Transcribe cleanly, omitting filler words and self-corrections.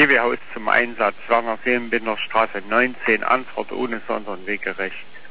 GW-Haus zum Einsatz, Werner Seelenbinder Straße 19, Antwort ohne Sonderweg gerecht.